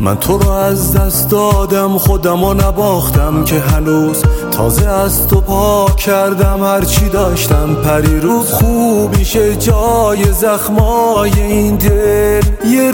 من تو رو از دست دادم، خودمو نباختم که هنوز تازه از تو پاک کردم. هرچی داشتم پریروز خوب میشه جای زخمای این دل.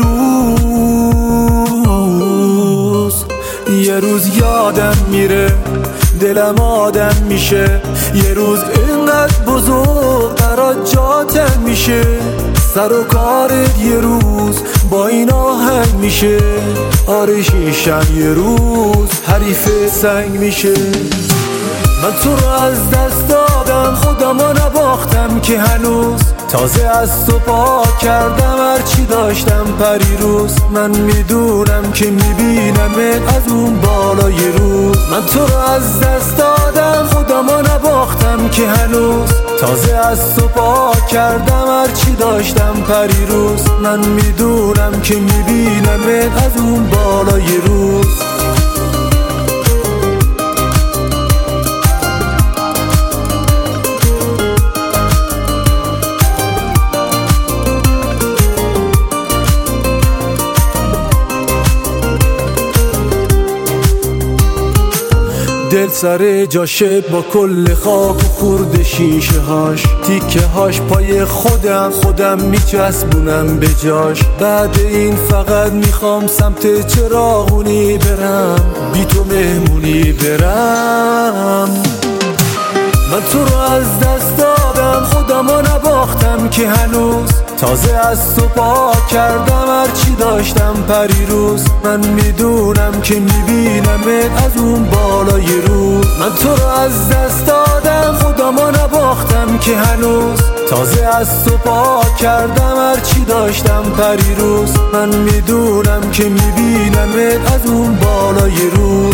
یه روز یادم میره، دلم آدم میشه. یه روز اینقدر بزرگ برات جاتم میشه. سر و کارت یه روز با این آهنگ میشه. آره شیشم یه روز حریف سنگ میشه. من تو رو از دست دادم، خودمو نباختم که هنوز تازه از تو پاک کردم. هرچی داشتم پریروز من میدونم که میبینمت از اون بالای روز. من تو رو از دست دادم، خودمو نباختم که هنوز تازه از تو پاک کردم. هرچی داشتم پریروز من میدونم که میبینمت از اون بالای روز. دل سر جاشه با کل خاک و خورد شیشه هاش. تیکه هاش پای خودم میچسبونم به جاش. بعد این فقط میخوام سمت چراغونی برم، بی تو مهمونی برم. من تو رو از دست دادم، خودمو نباختم که هنوز تازه از تو پاک کردم. هرچی داشتم پریروز من میدونم که میبینمت از اون بالای روز. من تو رو از دست دادم، خودمو نباختم که هنوز تازه از تو پاک کردم. هرچی داشتم پریروز من میدونم که میبینمت از اون بالای روز.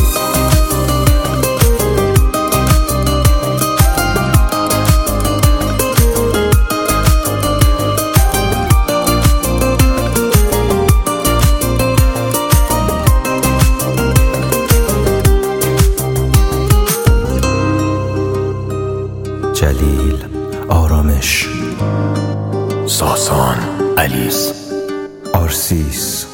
جلیل آرامش، ساسان علیس، آرسیس